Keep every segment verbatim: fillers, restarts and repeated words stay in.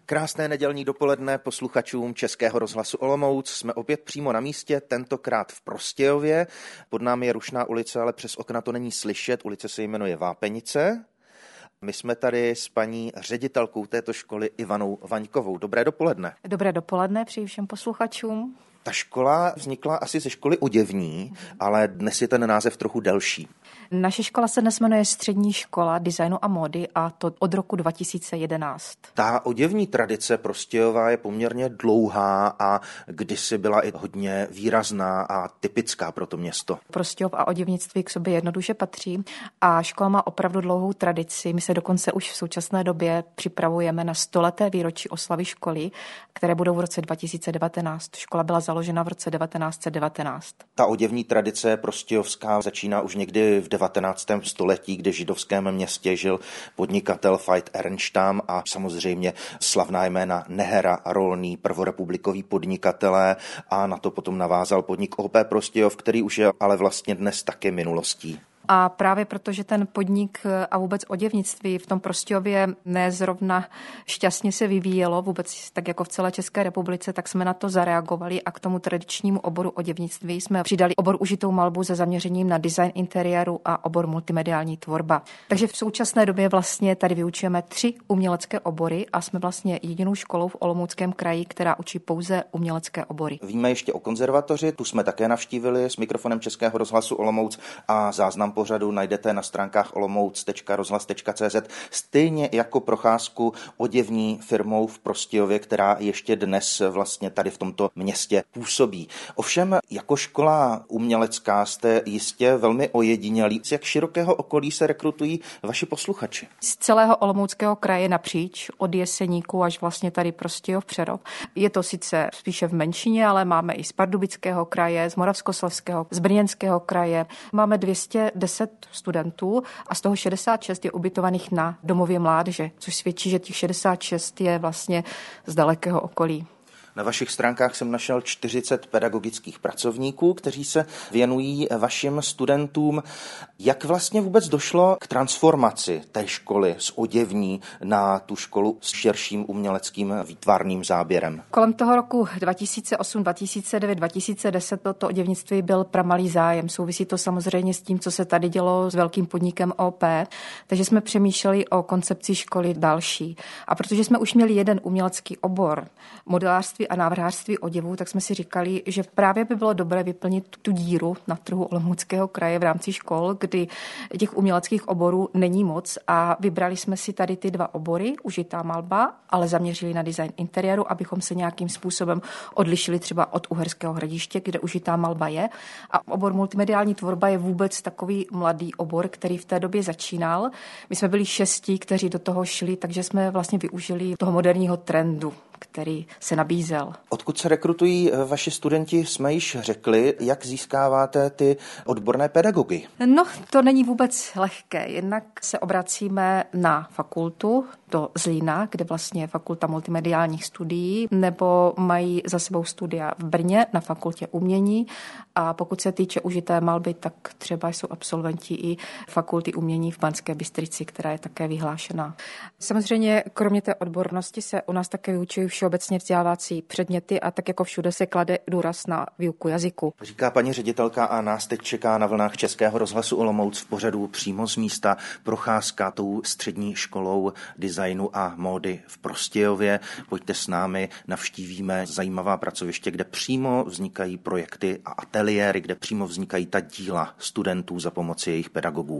Krásné nedělní dopoledne posluchačům Českého rozhlasu Olomouc. Jsme opět přímo na místě, tentokrát v Prostějově. Pod námi je rušná ulice, ale přes okna to není slyšet. Ulice se jmenuje Vápenice. My jsme tady s paní ředitelkou této školy Ivanou Vaňkovou. Dobré dopoledne. Dobré dopoledne, přeji všem posluchačům. Ta škola vznikla asi ze školy oděvní, ale dnes je ten název trochu delší. Naše škola se dnes jmenuje Střední škola designu a módy a to od roku dva tisíce jedenáct. Ta oděvní tradice Prostějova je poměrně dlouhá a kdysi byla i hodně výrazná a typická pro to město. Prostějov a oděvnictví k sobě jednoduše patří a škola má opravdu dlouhou tradici. My se dokonce už v současné době připravujeme na stoleté výročí oslavy školy, které budou v roce dva tisíce devatenáct. Škola byla založena v roce devatenáct set devatenáct. Ta oděvní tradice prostějovská začíná už někdy v devatenáctém století, kde v židovském městě žil podnikatel Veit Ernstam a samozřejmě slavná jména Nehera a Rolný, prvorepublikoví podnikatelé, a na to potom navázal podnik O P Prostějov, který už je ale vlastně dnes také minulostí. A právě protože ten podnik a vůbec oděvnictví v tom Prostějově nezrovna šťastně se vyvíjelo, vůbec tak jako v celé České republice, tak jsme na to zareagovali a k tomu tradičnímu oboru oděvnictví jsme přidali obor užitou malbu se zaměřením na design interiéru a obor multimediální tvorba. Takže v současné době vlastně tady vyučujeme tři umělecké obory a jsme vlastně jedinou školou v Olomouckém kraji, která učí pouze umělecké obory. Víme ještě o konzervatoři, tu jsme také navštívili s mikrofonem Českého rozhlasu Olomouc a záznam pořadu najdete na stránkách olomouc tečka rozhlas tečka cé zet, stejně jako procházku oděvní firmou v Prostějově, která ještě dnes vlastně tady v tomto městě působí. Ovšem, jako škola umělecká jste jistě velmi ojedinělí. Z jak širokého okolí se rekrutují vaši posluchači? Z celého Olomouckého kraje napříč, od Jeseníku až vlastně tady Prostějov, Přerov. Je to sice spíše v menšině, ale máme i z Pardubického kraje, z Moravskoslezského, z Brněnského kraje. Máme dvě stě deset studentů a z toho šedesát šest je ubytovaných na domově mládeže, což svědčí, že těch šedesát šest je vlastně z dalekého okolí. Na vašich stránkách jsem našel čtyřicet pedagogických pracovníků, kteří se věnují vašim studentům. Jak vlastně vůbec došlo k transformaci té školy z oděvní na tu školu s širším uměleckým výtvarným záběrem? Kolem toho roku dva tisíce osm, dva tisíce devět, dva tisíce deset toto oděvnictví byl pramalý zájem. Souvisí to samozřejmě s tím, co se tady dělo s velkým podnikem O P, takže jsme přemýšleli o koncepci školy další. A protože jsme už měli jeden umělecký obor, modelářství a návrhářství oděvů, tak jsme si říkali, že právě by bylo dobré vyplnit tu díru na trhu Olomouckého kraje v rámci škol, kdy těch uměleckých oborů není moc, a vybrali jsme si tady ty dva obory, užitá malba, ale zaměřili na design interiéru, abychom se nějakým způsobem odlišili třeba od Uherského Hradiště, kde užitá malba je. A obor multimediální tvorba je vůbec takový mladý obor, který v té době začínal. My jsme byli šesti, kteří do toho šli, takže jsme vlastně využili toho moderního trendu, který se nabízel. Odkud se rekrutují vaši studenti, jsme již řekli. Jak získáváte ty odborné pedagogy? No, to není vůbec lehké. Jednak se obracíme na fakultu do Zlína, kde vlastně je fakulta multimediálních studií, nebo mají za sebou studia v Brně na fakultě umění, a pokud se týče užité malby, tak třeba jsou absolventi i fakulty umění v Banské Bystrici, která je také vyhlášená. Samozřejmě kromě té odbornosti se u nás také vyučují všeobecně vzdělávací předměty a tak jako všude se klade důraz na výuku jazyku. Říká paní ředitelka a nás teď čeká na vlnách Českého rozhlasu Olomouc v pořadu přímo z místa procházka tou střední školou designu a módy v Prostějově. Pojďte s námi, navštívíme zajímavá pracoviště, kde přímo vznikají projekty a ateliéry, kde přímo vznikají ta díla studentů za pomoci jejich pedagogů.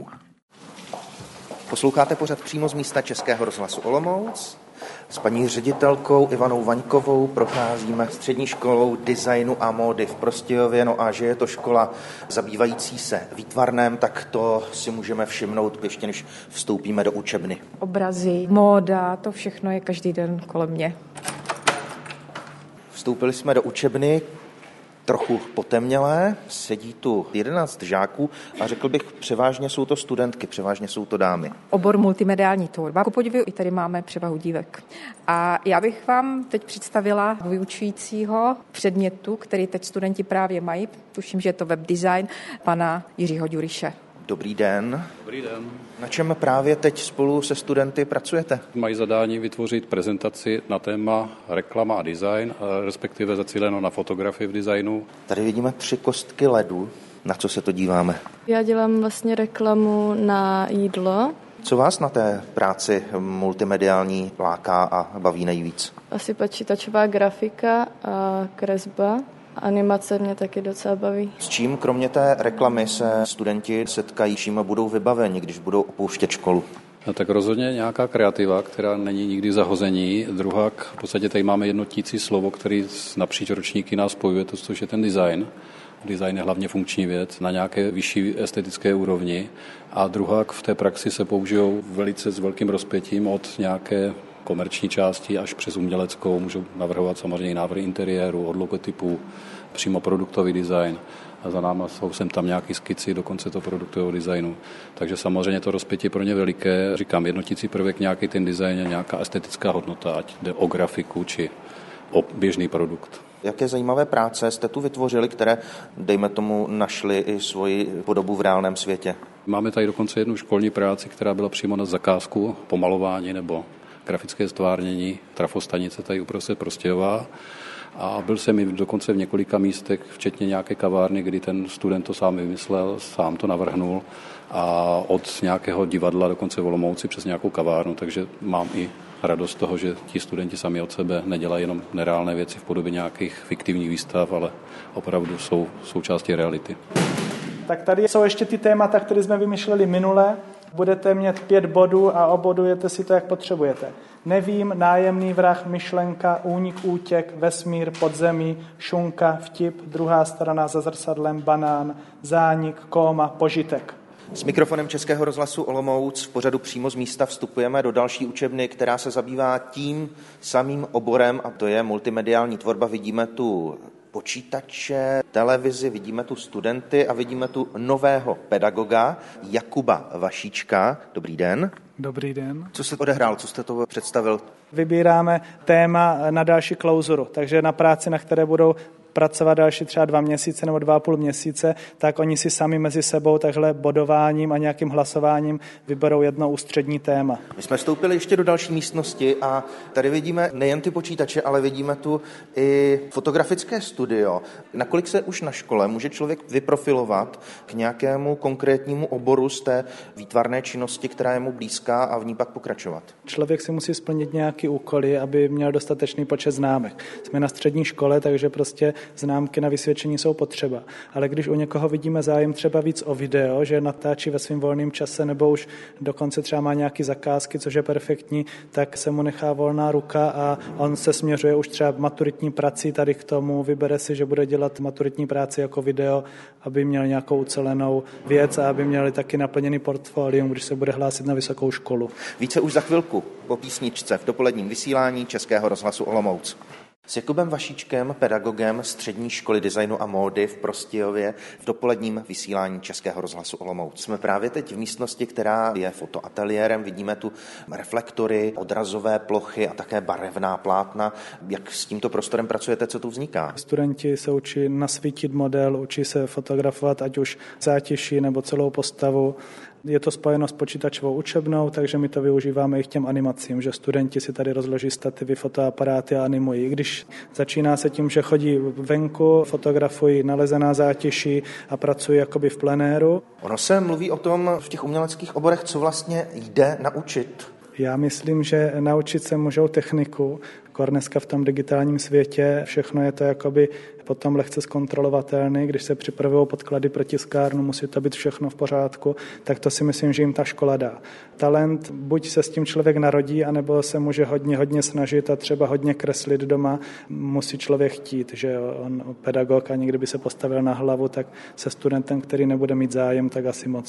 Posloucháte pořad přímo z místa Českého rozhlasu Olomouc. S paní ředitelkou Ivanou Vaňkovou procházíme střední školou designu a módy v Prostějově. No a že je to škola zabývající se výtvarném, tak to si můžeme všimnout, ještě než vstoupíme do učebny. Obrazy, móda, to všechno je každý den kolem mě. Vstoupili jsme do učebny, trochu potemnělé, sedí tu jedenáct žáků a řekl bych, převážně jsou to studentky, převážně jsou to dámy. Obor multimediální tvorba. Ku podivu i tady máme převahu dívek. A já bych vám teď představila vyučujícího předmětu, který teď studenti právě mají, tuším, že je to web design, pana Jiřího Ďuriše. Dobrý den. Dobrý den. Na čem právě teď spolu se studenty pracujete? Mají zadání vytvořit prezentaci na téma reklama a design, respektive zacíleno na fotografii v designu. Tady vidíme tři kostky ledu. Na co se to díváme? Já dělám vlastně reklamu na jídlo. Co vás na té práci multimediální láká a baví nejvíc? Asi počítačová grafika a kresba. Animace mě taky docela baví. S čím kromě té reklamy se studenti setkají, čím budou vybaveni, když budou opouštět školu? No, tak rozhodně nějaká kreativa, která není nikdy zahození. Druhá, v podstatě tady máme jednotící slovo, který napříč ročníky nás spojuje, to, což je ten design. Design je hlavně funkční věc na nějaké vyšší estetické úrovni. A druhá, v té praxi se použijou velice s velkým rozpětím od nějaké komerční části až přes uměleckou. Můžou navrhovat samozřejmě návrhy interiéru, od logotypů, přímo produktový design. A za náma jsou sem tam nějaké skici do konce toho produktového designu. Takže samozřejmě to rozpětí pro ně veliké. Říkám, jednotící prvek nějaký ten design a nějaká estetická hodnota, ať jde o grafiku či o běžný produkt. Jaké zajímavé práce jste tu vytvořili, které, dejme tomu, našly i svoji podobu v reálném světě? Máme tady dokonce jednu školní práci, která byla přímo na zakázku pomalování nebo grafické stvárnění trafostanice tady uprostřed Prostějova. A byl jsem i dokonce v několika místech, včetně nějaké kavárny, kdy ten student to sám vymyslel, sám to navrhnul a od nějakého divadla dokonce v Olomouci přes nějakou kavárnu, takže mám i radost toho, že ti studenti sami od sebe nedělají jenom nereálné věci v podobě nějakých fiktivních výstav, ale opravdu jsou součástí reality. Tak tady jsou ještě ty témata, které jsme vymýšleli minule. Budete mít pět bodů a obodujete si to, jak potřebujete. Nevím, nájemný vrah, myšlenka, únik, útěk, vesmír, podzemí, šunka, vtip, druhá strana za zrcadlem, banán, zánik, kóma, požitek. S mikrofonem Českého rozhlasu Olomouc v pořadu Přímo z místa vstupujeme do další učebny, která se zabývá tím samým oborem, a to je multimediální tvorba. Vidíme tu počítače, televizi, vidíme tu studenty a vidíme tu nového pedagoga Jakuba Vašíčka. Dobrý den. Dobrý den. Co jste odehrál, co jste to představil? Vybíráme téma na další klauzuru, takže na práci, na které budou pracovat další třeba dva měsíce nebo dva a půl měsíce, tak oni si sami mezi sebou takhle bodováním a nějakým hlasováním vyberou jedno ústřední téma. My jsme vstoupili ještě do další místnosti a tady vidíme nejen ty počítače, ale vidíme tu i fotografické studio. Nakolik se už na škole může člověk vyprofilovat k nějakému konkrétnímu oboru z té výtvarné činnosti, která je mu blízká, a v ní pak pokračovat? Člověk si musí splnit nějaké úkoly, aby měl dostatečný počet známek. Jsme na střední škole, takže prostě známky na vysvědčení jsou potřeba. Ale když u někoho vidíme zájem třeba víc o video, že natáčí ve svém volném čase nebo už dokonce třeba má nějaké zakázky, což je perfektní, tak se mu nechá volná ruka a on se směřuje už třeba maturitní prací tady k tomu, vybere si, že bude dělat maturitní práci jako video, aby měl nějakou ucelenou věc a aby měli taky naplněný portfolium, když se bude hlásit na vysokou školu. Více už za chvilku po písničce v dopoledním vysílání Českého rozhlasu Olomouc. S Jakubem Vašíčkem, pedagogem Střední školy designu a módy v Prostějově, v dopoledním vysílání Českého rozhlasu Olomouc. Jsme právě teď v místnosti, která je fotoateliérem. Vidíme tu reflektory, odrazové plochy a také barevná plátna. Jak s tímto prostorem pracujete, co tu vzniká? Studenti se učí nasvítit model, učí se fotografovat, ať už zátiší nebo celou postavu. Je to spojeno s počítačovou učebnou, takže my to využíváme i k těm animacím, že studenti si tady rozloží stativy, fotoaparáty a animují. I když začíná se tím, že chodí venku, fotografují nalezená zátiší a pracují jakoby v plenéru. Ono se mluví o tom v těch uměleckých oborech, co vlastně jde naučit. Já myslím, že naučit se můžou techniku. Dneska v tom digitálním světě všechno je to jakoby potom lehce zkontrolovatelné. Když se připravují podklady pro tiskárnu, musí to být všechno v pořádku, tak to si myslím, že jim ta škola dá. Talent, buď se s tím člověk narodí, anebo se může hodně, hodně snažit a třeba hodně kreslit doma, musí člověk chtít, že on pedagog a někdy by se postavil na hlavu, tak se studentem, který nebude mít zájem, tak asi moc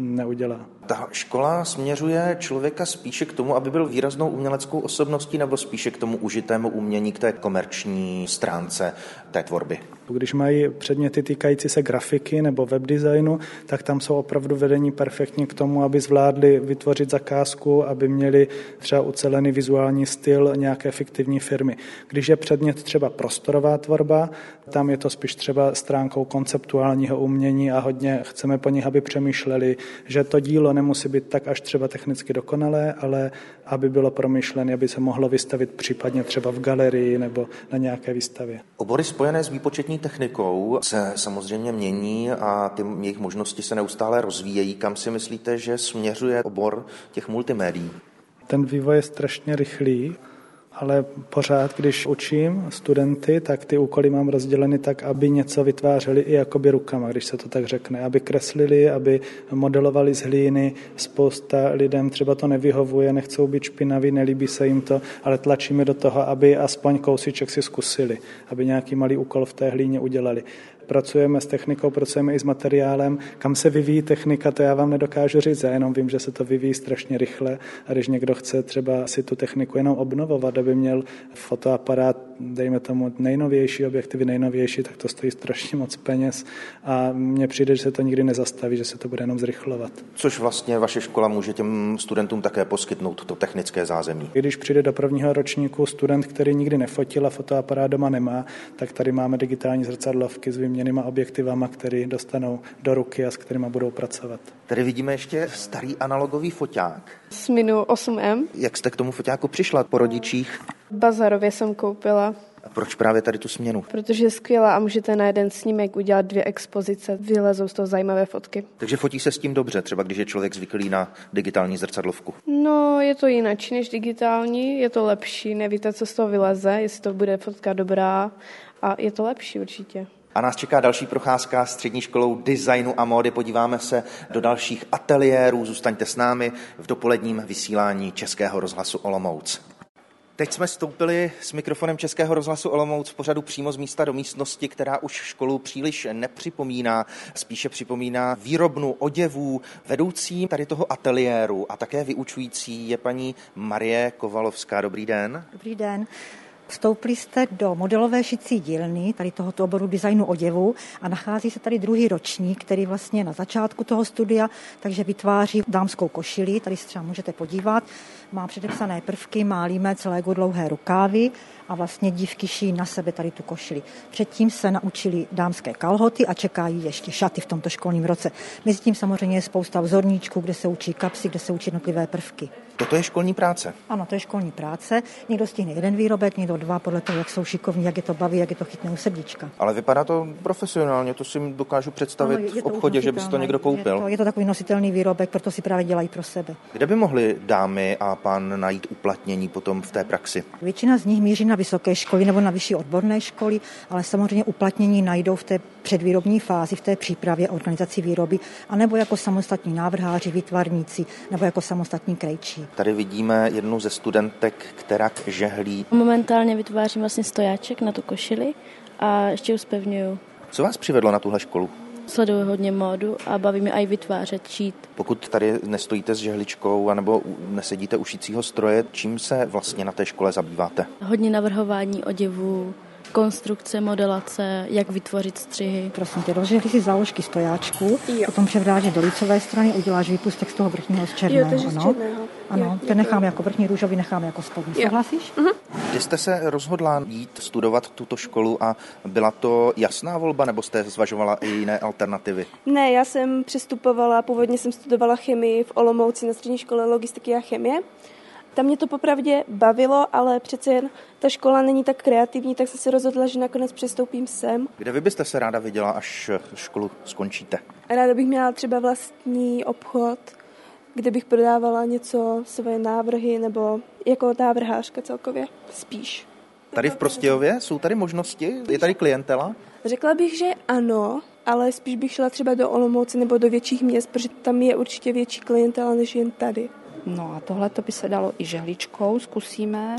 neudělá. Ta škola směřuje člověka spíše k tomu, aby byl výraznou uměleckou osobností, nebo spíše k tomu užitému umění, k té komerční stránce té tvorby? Když mají předměty týkající se grafiky nebo webdesignu, tak tam jsou opravdu vedení perfektně k tomu, aby zvládli vytvořit zakázku, aby měli třeba ucelený vizuální styl nějaké fiktivní firmy. Když je předmět třeba prostorová tvorba, tam je to spíš třeba stránkou konceptuálního umění a hodně chceme po nich, aby přemýšleli, že to dílo nemusí být tak až třeba technicky dokonalé, ale aby bylo promyšlené, aby se mohlo vystavit případně třeba v galerii nebo na nějaké výstavě. Obory spojené s výpočetní technikou se samozřejmě mění a ty jejich možnosti se neustále rozvíjejí. Kam si myslíte, že směřuje obor těch multimédií? Ten vývoj je strašně rychlý, ale pořád, když učím studenty, tak ty úkoly mám rozděleny tak, aby něco vytvářeli i jakoby rukama, když se to tak řekne. Aby kreslili, aby modelovali z hlíny. Spousta lidem třeba to nevyhovuje, nechcou být špinaví, nelíbí se jim to, ale tlačíme do toho, aby aspoň kousíček si zkusili, aby nějaký malý úkol v té hlíně udělali. Pracujeme s technikou, pracujeme i s materiálem. Kam se vyvíjí technika, to já vám nedokážu říct, já jenom vím, že se to vyvíjí strašně rychle a když někdo chce třeba si tu techniku jenom obnovovat, aby měl fotoaparát, dejme tomu nejnovější objektivy, nejnovější, tak to stojí strašně moc peněz a mně přijde, že se to nikdy nezastaví, že se to bude jenom zrychlovat. Což vlastně vaše škola může těm studentům také poskytnout, to technické zázemí. Když přijde do prvního ročníku student, který nikdy nefotil a fotoaparát doma nemá, tak tady máme digitální zrcadlovky s vyměněnýma objektivama, které dostanou do ruky a s kterými budou pracovat. Tady vidíme ještě starý analogový foťák. S Minu osm M. Jak jste k tomu foťáku přišla po rodičích? Bazarově jsem koupila. A proč právě tady tu směnu? Protože je skvělá a můžete na jeden snímek udělat dvě expozice, vylezou z toho zajímavé fotky. Takže fotí se s tím dobře, třeba když je člověk zvyklý na digitální zrcadlovku. No, je to jinak než digitální, je to lepší, nevíte, co z toho vyleze, jestli to bude fotka dobrá a je to lepší určitě. A nás čeká další procházka střední školou designu a módy. Podíváme se do dalších ateliérů. Zůstaňte s námi v dopoledním vysílání Českého rozhlasu Olomouc. Teď jsme vstoupili s mikrofonem Českého rozhlasu Olomouc v pořadu přímo z místa do místnosti, která už školu příliš nepřipomíná, spíše připomíná výrobnu oděvů. Vedoucí tady toho ateliéru a také vyučující je paní Marie Kovalovská. Dobrý den. Dobrý den. Vstoupili jste do modelové šicí dílny, tady tohoto oboru designu oděvu a nachází se tady druhý ročník, který vlastně na začátku toho studia, takže vytváří dámskou košili, tady se třeba můžete podívat, má předepsané prvky, má límec, légo, dlouhé rukávy a vlastně dívky šijí na sebe tady tu košili. Předtím se naučili dámské kalhoty a čekají ještě šaty v tomto školním roce. Mezitím samozřejmě je spousta vzorníčků, kde se učí kapsy, kde se učí jednotlivé prvky. Toto je školní práce? Ano, to je školní práce. Někdo stihne jeden výrobek, někdo dva, podle toho, jak jsou šikovní, jak je to baví, jak je to chytné u srdíčka. Ale vypadá to profesionálně, to si dokážu představit ano, v obchodě, že by si to někdo koupil. Je to, je to takový nositelný výrobek, proto si právě dělají pro sebe. Kde by mohly dámy a pán najít uplatnění potom v té praxi? Většina z nich míří na vysoké školy nebo na vyšší odborné školy, ale samozřejmě uplatnění najdou v té předvýrobní fázi, v té přípravě organizaci výroby, anebo jako samostatní návrháři, výtvarníci, nebo jako samostatní krejčí. Tady vidíme jednu ze studentek, která žehlí. Momentálně vytvářím vlastně stojáček na tu košili a ještě uspevňuju. Co vás přivedlo na tuhle školu? Sleduju hodně módu a baví mě i vytvářet, šít. Pokud tady nestojíte s žehličkou anebo nesedíte u šicího stroje, čím se vlastně na té škole zabýváte? Hodně navrhování oděvů, konstrukce, modelace, jak vytvořit střihy. Prosím tě, rozžehli si záložky stojáčků, jo. Potom převrážet do lícové strany, uděláš výpustek z toho vrchního z černého. Jo, takže z černého. Ano, jo, ten nechám jako vrchní růžový, nechám jako spodní. Souhlasíš? Uh-huh. Kdy jste se rozhodla jít studovat tuto školu a byla to jasná volba, nebo jste zvažovala i jiné alternativy? Ne, já jsem přestupovala, původně jsem studovala chemii v Olomouci na střední škole logistiky a chemie. Tam mě to popravdě bavilo, ale přece jen ta škola není tak kreativní, tak jsem se rozhodla, že nakonec přestoupím sem. Kde vy byste se ráda viděla, až školu skončíte? Ráda bych měla třeba vlastní obchod, kde bych prodávala něco, svoje návrhy, nebo jako návrhářka celkově spíš. Tady v Prostějově jsou tady možnosti? Je tady klientela? Řekla bych, že ano, ale spíš bych šla třeba do Olomouce nebo do větších měst, protože tam je určitě větší klientela než jen tady. No a tohle to by se dalo i žehličkou, zkusíme.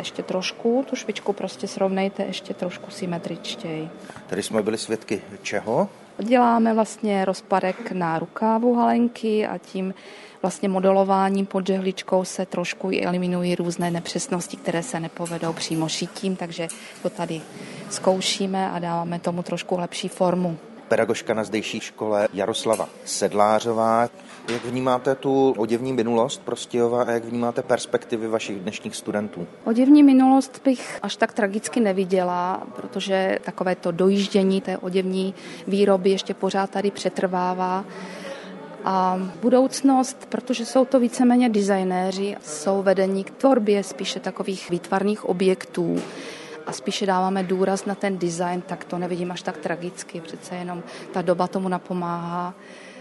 ještě trošku, tu špičku prostě srovnejte ještě trošku symetričtěji. Tady jsme byli svědky čeho? Děláme vlastně rozpadek na rukávu halenky a tím vlastně modelováním pod žehličkou se trošku eliminují různé nepřesnosti, které se nepovedou přímo šitím, takže to tady zkoušíme a dáváme tomu trošku lepší formu. Pedagožka na zdejší škole Jaroslava Sedlářová. Jak vnímáte tu oděvní minulost Prostějova a jak vnímáte perspektivy vašich dnešních studentů? Oděvní minulost bych až tak tragicky neviděla, protože takové to dojíždění té oděvní výroby ještě pořád tady přetrvává. A budoucnost, protože jsou to víceméně designéři, jsou vedení k tvorbě spíše takových výtvarných objektů a spíše dáváme důraz na ten design, tak to nevidím až tak tragicky, přece jenom ta doba tomu napomáhá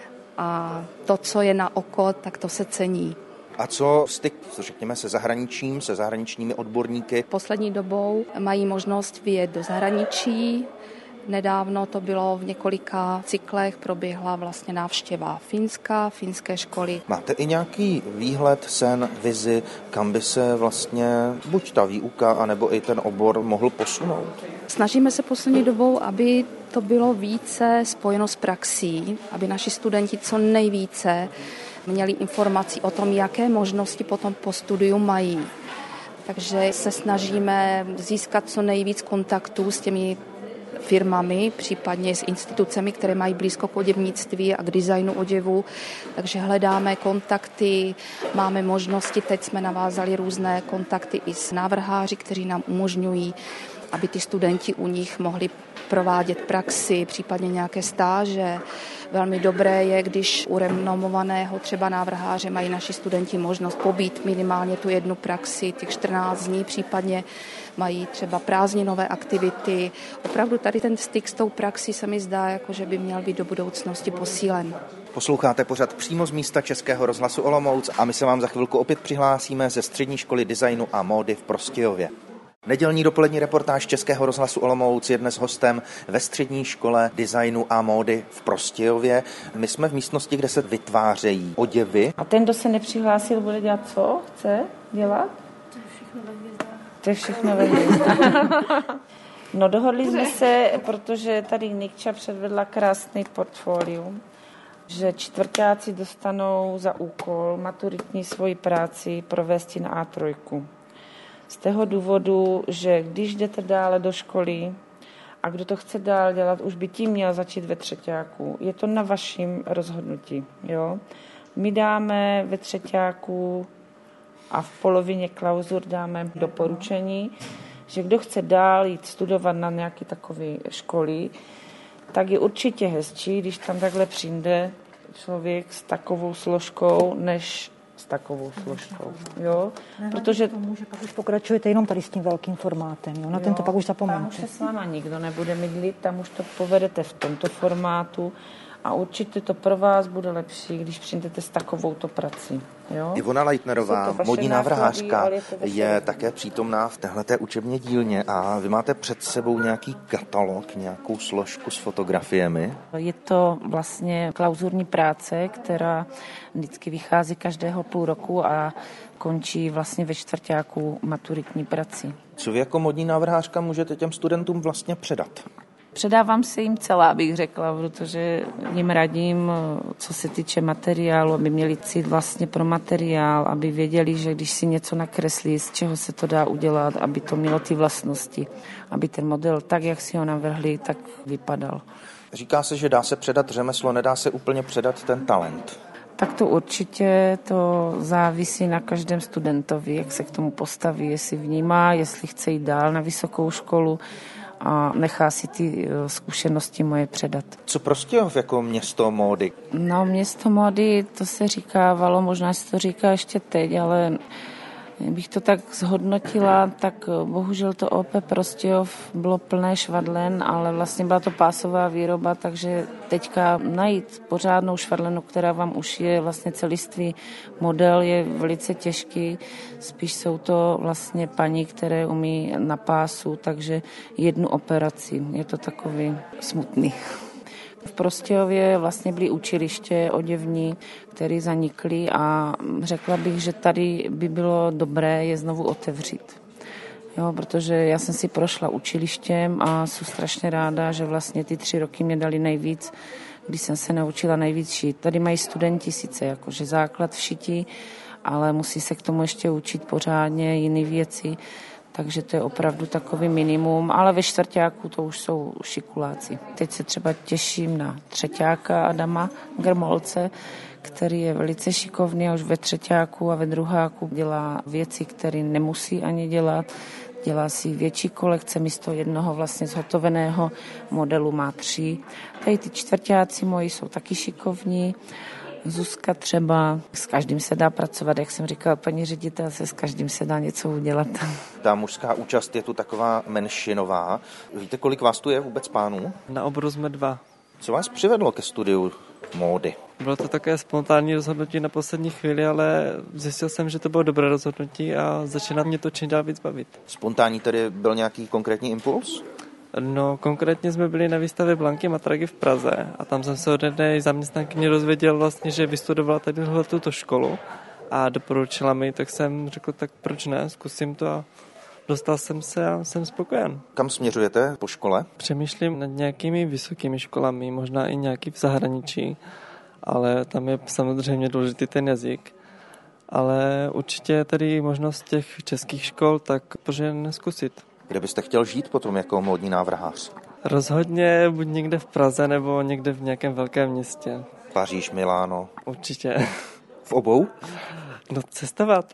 a to, co je na oko, tak to se cení. A co styk, řekněme, se zahraničím, se zahraničními odborníky? Poslední dobou mají možnost vyjet do zahraničí. Nedávno to bylo v několika cyklech, proběhla vlastně návštěva Finska, finské školy. Máte i nějaký výhled, sen, vizi, kam by se vlastně buď ta výuka, anebo i ten obor mohl posunout? Snažíme se poslední dobou, aby to bylo více spojeno s praxí, aby naši studenti co nejvíce měli informací o tom, jaké možnosti potom po studiu mají. Takže se snažíme získat co nejvíc kontaktů s těmi firmami, případně s institucemi, které mají blízko k oděvnictví a k designu oděvu. Takže hledáme kontakty, máme možnosti, teď jsme navázali různé kontakty i s návrháři, kteří nám umožňují, aby ty studenti u nich mohli provádět praxi, případně nějaké stáže. Velmi dobré je, když u renomovaného třeba návrháře mají naši studenti možnost pobít minimálně tu jednu praxi, těch čtrnáct dní, případně mají třeba prázdninové aktivity. Opravdu tady ten styk s tou praxí se mi zdá, jako že by měl být do budoucnosti posílen. Posloucháte pořad přímo z místa Českého rozhlasu Olomouc a my se vám za chvilku opět přihlásíme ze Střední školy designu a módy v Prostějově. Nedělní dopolední reportáž Českého rozhlasu Olomouc je dnes hostem ve Střední škole designu a módy v Prostějově. My jsme v místnosti, kde se vytvářejí oděvy. A ten, kdo se nepřihlásil, bude dělat co? Chce dělat? To je všechno ve hvězdách. No dohodli jsme se, protože tady Nikča předvedla krásný portfolium, že čtvrťáci dostanou za úkol maturitní svoji práci provést na á tři. Z toho důvodu, že když jdete dále do školy a kdo to chce dál dělat, už by tím měl začít ve třeťáku. Je to na vaším rozhodnutí. Jo? My dáme ve třeťáku a v polovině klauzur dáme doporučení, že kdo chce dál jít studovat na nějaké takové školy, tak je určitě hezčí, když tam takhle přijde člověk s takovou složkou, než s takovou složkou, jo? Protože pomůže, pak už pokračujete jenom tady s tím velkým formátem, jo? Na jo, tento pak už zapomeňte. Tam už se s váma nikdo nebude mydlit, tam už to povedete v tomto formátu a určitě to pro vás bude lepší, když přijdete s takovouto prací. Jo? Ivona Leitnerová, modní návrhářka, je také přítomná v téhleté učebně dílně a vy máte před sebou nějaký katalog, nějakou složku s fotografiemi. Je to vlastně klauzurní práce, která vždycky vychází každého půl roku a končí vlastně ve čtvrťáku maturitní prací. Co vy jako modní návrhářka můžete těm studentům vlastně předat? Předávám se jim celá, bych řekla, protože jim radím, co se týče materiálu, aby měli cít vlastně pro materiál, aby věděli, že když si něco nakreslí, z čeho se to dá udělat, aby to mělo ty vlastnosti, aby ten model tak, jak si ho navrhli, tak vypadal. Říká se, že dá se předat řemeslo, nedá se úplně předat ten talent. Tak to určitě to závisí na každém studentovi, jak se k tomu postaví, jestli vnímá, jestli chce jít dál na vysokou školu, a nechá si ty zkušenosti moje předat. Co Prostějov jako město módy? No, město módy, to se říkávalo, možná se to říká ještě teď, ale bych to tak zhodnotila, tak bohužel to ó pé Prostějov bylo plné švadlen, ale vlastně byla to pásová výroba, takže teďka najít pořádnou švadlenu, která vám ušije vlastně celistvý model, je velice těžký. Spíš jsou to vlastně paní, které umí na pásu, takže jednu operaci. Je to takový smutný. V Prostějově vlastně byly učiliště oděvní, které zanikly a řekla bych, že tady by bylo dobré je znovu otevřít. Jo, protože já jsem si prošla učilištěm a jsem strašně ráda, že vlastně ty tři roky mě dali nejvíc, když jsem se naučila nejvíc šít. Tady mají studenti sice jakože základ v šití, ale musí se k tomu ještě učit pořádně jiné věci, takže to je opravdu takový minimum, ale ve čtvrťáku to už jsou šikuláci. Teď se třeba těším na třeťáka Adama Grmolce, který je velice šikovný a už ve třeťáku a ve druháku dělá věci, které nemusí ani dělat. Dělá si větší kolekce, místo jednoho vlastně zhotoveného modelu má tři. Tady ty čtvrťáci moji jsou taky šikovní. Zuzka třeba, s každým se dá pracovat, jak jsem říkala paní ředitelce, s každým se dá něco udělat. Ta mužská účast je tu taková menšinová. Víte, kolik vás tu je vůbec pánů? Na oboru jsme dva. Co vás přivedlo ke studiu módy? Bylo to také spontánní rozhodnutí na poslední chvíli, ale zjistil jsem, že to bylo dobré rozhodnutí a začíná mě to čím dál víc bavit. Spontánní tedy byl nějaký konkrétní impuls? No, konkrétně jsme byli na výstavě Blanky Matragy v Praze a tam jsem se od jedné zaměstnankyně dozvěděl vlastně, že vystudovala tady tuto školu a doporučila mi, tak jsem řekl, tak proč ne, zkusím to a dostal jsem se a jsem spokojen. Kam směřujete po škole? Přemýšlím nad nějakými vysokými školami, možná i nějaký v zahraničí, ale tam je samozřejmě důležitý ten jazyk. Ale určitě je tady možnost těch českých škol, tak proč neskusit. Kde byste chtěl žít potom jako módní návrhář? Rozhodně buď někde v Praze nebo někde v nějakém velkém městě. Paříž, Miláno. Určitě. V obou? No cestovat.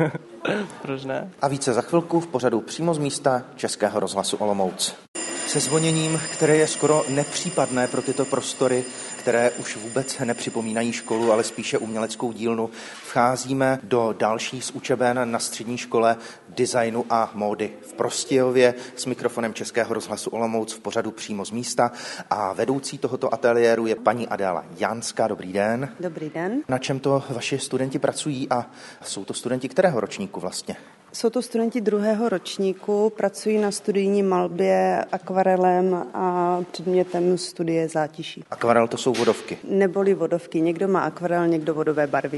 Proč ne? A více za chvilku v pořadu přímo z místa Českého rozhlasu Olomouc. Se zvoněním, které je skoro nepřípadné pro tyto prostory, které už vůbec nepřipomínají školu, ale spíše uměleckou dílnu, vcházíme do další z učeben na střední škole designu a módy v Prostějově s mikrofonem Českého rozhlasu Olomouc v pořadu přímo z místa. A vedoucí tohoto ateliéru je paní Adéla Jánská. Dobrý den. Dobrý den. Na čem to vaši studenti pracují a jsou to studenti kterého ročníku vlastně? Jsou to studenti druhého ročníku, pracují na studijní malbě akvarelem a předmětem studie zátiší. Akvarel to jsou vodovky? Neboli vodovky. Někdo má akvarel, někdo vodové barvy.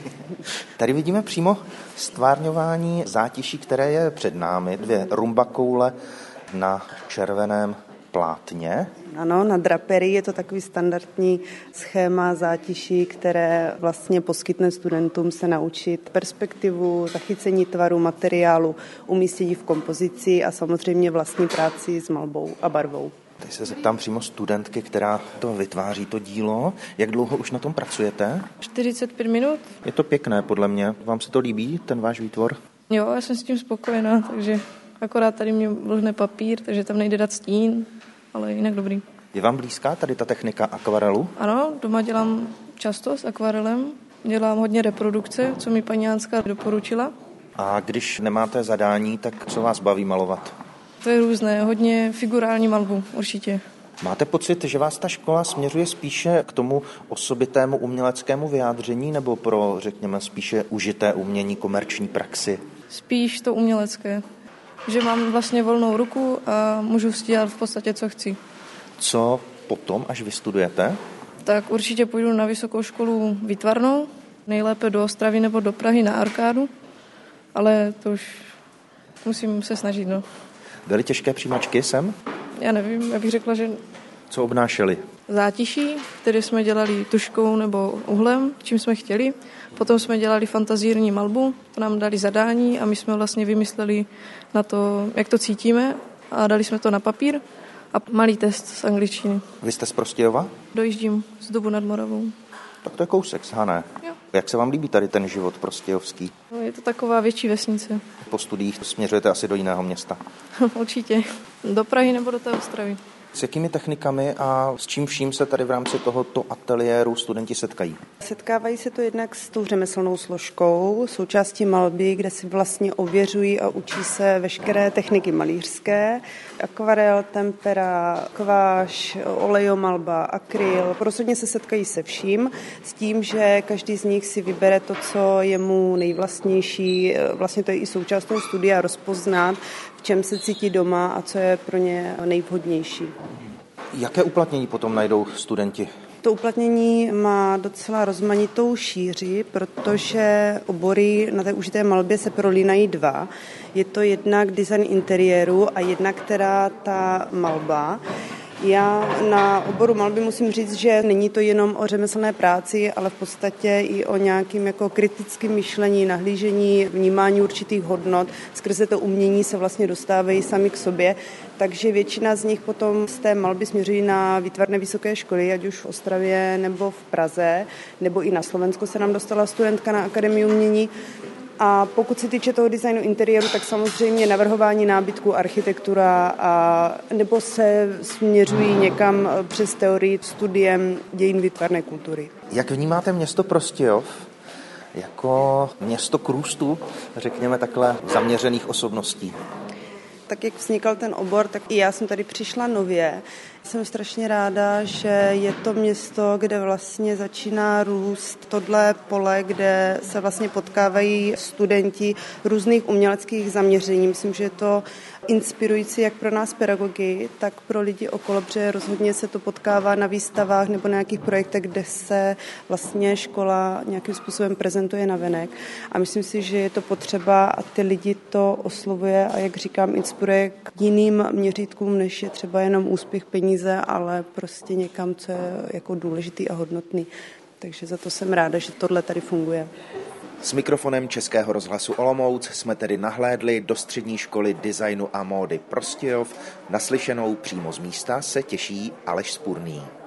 Tady vidíme přímo stvárňování zátiší, které je před námi. Dvě rumbakoule na červeném plátně. Ano, na draperii je to takový standardní schéma zátiší, které vlastně poskytne studentům se naučit perspektivu, zachycení tvaru, materiálu, umístění v kompozici a samozřejmě vlastní práci s malbou a barvou. Teď se zeptám přímo studentky, která to vytváří, to dílo. Jak dlouho už na tom pracujete? čtyřicet pět minut. Je to pěkné, podle mě. Vám se to líbí, ten váš výtvor? Jo, já jsem s tím spokojená, takže akorát tady mě vlhne papír, takže tam nejde dát stín, ale jinak dobrý. Je vám blízká tady ta technika akvarelu? Ano, doma dělám často s akvarelem. Dělám hodně reprodukce, co mi paní Jánská doporučila. A když nemáte zadání, tak co vás baví malovat? To je různé, hodně figurální malbu, určitě. Máte pocit, že vás ta škola směřuje spíše k tomu osobitému uměleckému vyjádření nebo pro, řekněme, spíše užité umění, komerční praxi? Spíš to umělecké. Že mám vlastně volnou ruku a můžu si dělat v podstatě, co chci. Co potom, až vystudujete? Tak určitě půjdu na vysokou školu výtvarnou, nejlépe do Ostravy nebo do Prahy na arkádu, ale to už musím se snažit, no. Byly těžké přijímačky sem? Já nevím, já bych řekla, že... Co obnášely? Zátiší, které jsme dělali tuškou nebo uhlem, čím jsme chtěli. Potom jsme dělali fantazírní malbu, to nám dali zadání a my jsme vlastně vymysleli na to, jak to cítíme a dali jsme to na papír a malý test z angličtiny. Vy jste z Prostějova? Dojíždím z Dobu nad Moravou. Tak to je kousek z Hané. Jo. Jak se vám líbí tady ten život prostějovský? No, je to taková větší vesnice. Po studiích směřujete asi do jiného města? Určitě. Do Prahy nebo do té Ostravy. S jakými technikami a s čím vším se tady v rámci tohoto ateliéru studenti setkají? Setkávají se to jednak s tou řemeslnou složkou, součástí malby, kde si vlastně ověřují a učí se veškeré techniky malířské. Akvarel, tempera, kváš, olejomalba, akryl. Rozhodně se setkají se vším s tím, že každý z nich si vybere to, co je mu nejvlastnější. Vlastně to je i součást toho studia rozpoznat, v čem se cítí doma a co je pro ně nejvhodnější. Jaké uplatnění potom najdou studenti To uplatnění má docela rozmanitou šíři, protože obory na té užité malbě se prolínají dva. Je to jednak design interiéru a jednak teda ta malba. Já na oboru malby musím říct, že není to jenom o řemeslné práci, ale v podstatě i o nějakým jako kritickém myšlení, nahlížení, vnímání určitých hodnot. Skrze to umění se vlastně dostávají sami k sobě, takže většina z nich potom z té malby směřují na výtvarné vysoké školy, ať už v Ostravě nebo v Praze, nebo i na Slovensku se nám dostala studentka na Akademii umění. A pokud se týče toho designu interiéru, tak samozřejmě navrhování nábytku, architektura, a nebo se směřují někam přes teorii studiem dějin výtvarné kultury. Jak vnímáte město Prostějov jako město k růstu, řekněme takhle, zaměřených osobností? Tak jak vznikal ten obor, tak i já jsem tady přišla nově. Jsem strašně ráda, že je to město, kde vlastně začíná růst tohle pole, kde se vlastně potkávají studenti různých uměleckých zaměření. Myslím, že je to inspirující jak pro nás pedagogy, tak pro lidi okolo, protože rozhodně se to potkává na výstavách nebo na nějakých projektech, kde se vlastně škola nějakým způsobem prezentuje navenek. A myslím si, že je to potřeba a ty lidi to oslovuje a jak říkám, inspiruje k jiným měřítkům, než je třeba jenom úspěch, peníze, ale prostě někam, co je jako důležitý a hodnotný. Takže za to jsem ráda, že tohle tady funguje. S mikrofonem Českého rozhlasu Olomouc jsme tedy nahlédli do střední školy designu a módy Prostějov. Naslyšenou přímo z místa se těší Aleš Spurný.